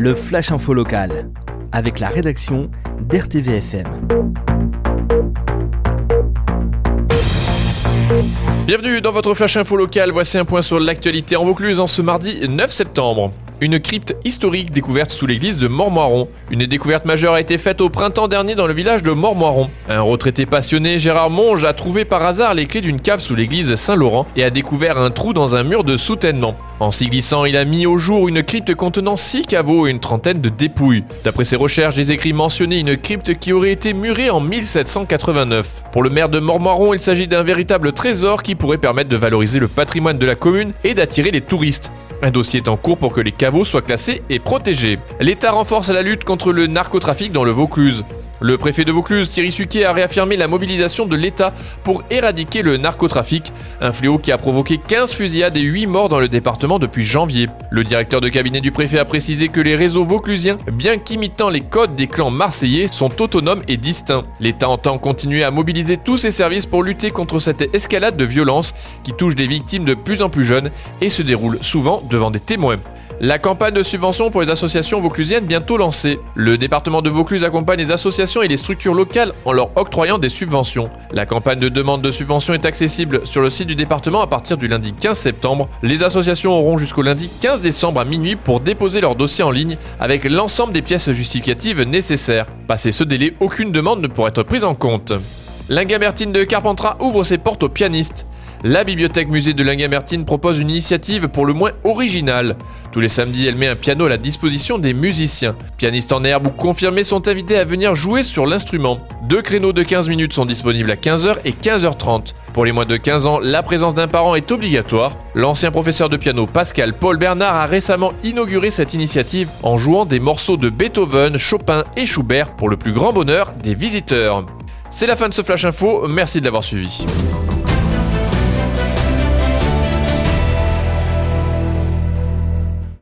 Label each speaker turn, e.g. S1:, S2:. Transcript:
S1: le Flash Info Local, avec la rédaction d'RTVFM.
S2: Bienvenue dans votre Flash Info Local, voici un point sur l'actualité en Vaucluse en ce mardi 9 septembre. Une crypte historique découverte sous l'église de Mormoiron. Une découverte majeure a été faite au printemps dernier dans le village de Mormoiron. Un retraité passionné, Gérard Monge, a trouvé par hasard les clés d'une cave sous l'église Saint-Laurent et a découvert un trou dans un mur de soutènement. En s'y glissant, il a mis au jour une crypte contenant 6 caveaux et une trentaine de dépouilles. D'après ses recherches, les écrits mentionnaient une crypte qui aurait été murée en 1789. Pour le maire de Mormoiron, il s'agit d'un véritable trésor qui pourrait permettre de valoriser le patrimoine de la commune et d'attirer les touristes. Un dossier est en cours pour que les caveaux soient classés et protégés. L'État renforce la lutte contre le narcotrafic dans le Vaucluse. Le préfet de Vaucluse, Thierry Suquet, a réaffirmé la mobilisation de l'État pour éradiquer le narcotrafic, un fléau qui a provoqué 15 fusillades et 8 morts dans le département depuis janvier. Le directeur de cabinet du préfet a précisé que les réseaux vauclusiens, bien qu'imitant les codes des clans marseillais, sont autonomes et distincts. L'État entend continuer à mobiliser tous ses services pour lutter contre cette escalade de violence qui touche des victimes de plus en plus jeunes et se déroule souvent devant des témoins. La campagne de subvention pour les associations vauclusiennes bientôt lancée. Le département de Vaucluse accompagne les associations et les structures locales en leur octroyant des subventions. La campagne de demande de subvention est accessible sur le site du département à partir du lundi 15 septembre. Les associations auront jusqu'au lundi 15 décembre à minuit pour déposer leur dossier en ligne avec l'ensemble des pièces justificatives nécessaires. Passé ce délai, aucune demande ne pourra être prise en compte. L'Ingamertine de Carpentras ouvre ses portes aux pianistes. La bibliothèque musée de l'Ingamertine propose une initiative pour le moins originale. Tous les samedis, elle met un piano à la disposition des musiciens. Pianistes en herbe ou confirmés sont invités à venir jouer sur l'instrument. 2 créneaux de 15 minutes sont disponibles à 15h et 15h30. Pour les moins de 15 ans, la présence d'un parent est obligatoire. L'ancien professeur de piano Pascal Paul Bernard a récemment inauguré cette initiative en jouant des morceaux de Beethoven, Chopin et Schubert pour le plus grand bonheur des visiteurs. C'est la fin de ce Flash Info, merci de l'avoir suivi.